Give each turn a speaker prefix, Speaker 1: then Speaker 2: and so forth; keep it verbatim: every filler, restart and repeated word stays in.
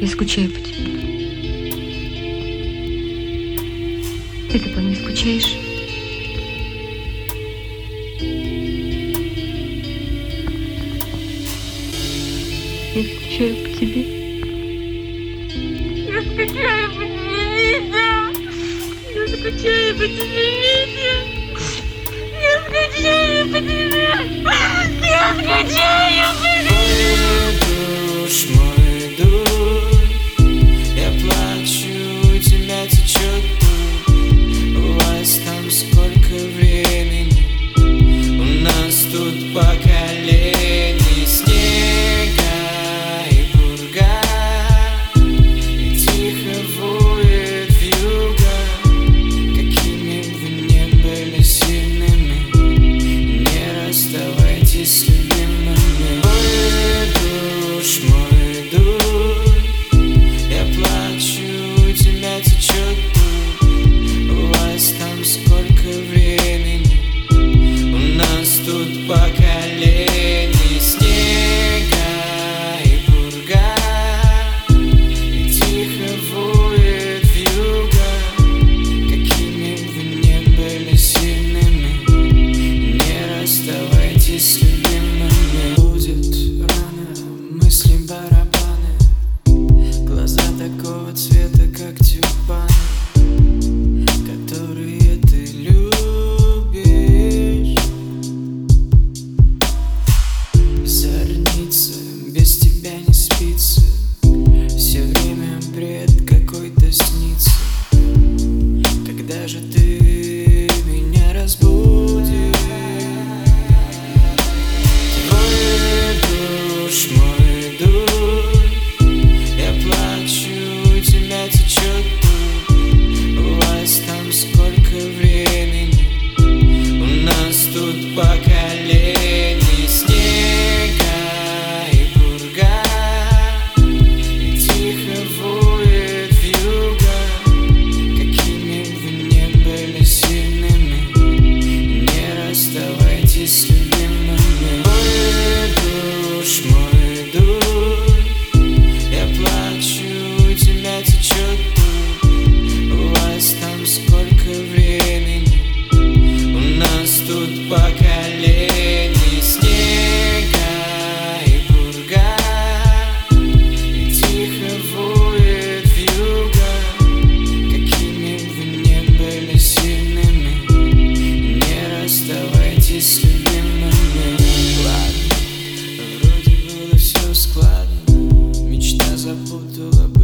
Speaker 1: Я скучаю по тебе. Ты-то по мне скучаешь? Я скучаю по тебе. Я скучаю по тебе, Витя. Я скучаю по тебе, Витя. Я скучаю по тебе. Я скучаю по тебе.
Speaker 2: Мой душ, мой душ, я плачу, у тебя течет пот. У вас там сколько времени? У нас тут поколений снега и пурга, и тихо воет вьюга. Какими вы не были сильными, не расставайтесь с любимыми. Мой душ, мой душ, я плачу, у тебя течет пот. У вас там сколько времени? У нас тут поколений снега и пурга, и тихо воет вьюга. Какими вы не были сильными, не расставайтесь с любимыми. Будет рано, мысли барабаны, глаза такого цвета, как тюльпаны, которые ты любишь. Зорница, без тебя не спится, все время бред какой-то снится. Когда же ты меня разбудишь? Твой душ, мой душ, я плачу, у тебя течет пот. У вас там сколько времени? У нас тут поколений снега и пурга, и тихо воет вьюга. Какими вы не были сильными, не расставайтесь с любимыми. Мой душ, мой душ, я плачу, у тебя течет пот. У вас там сколько времени? У нас тут поколений снега и пурга, и тихо воет вьюга. Какими вы не были сильными, не расставайтесь с любимыми. Ладно, вроде было все складно, мечта запутала бы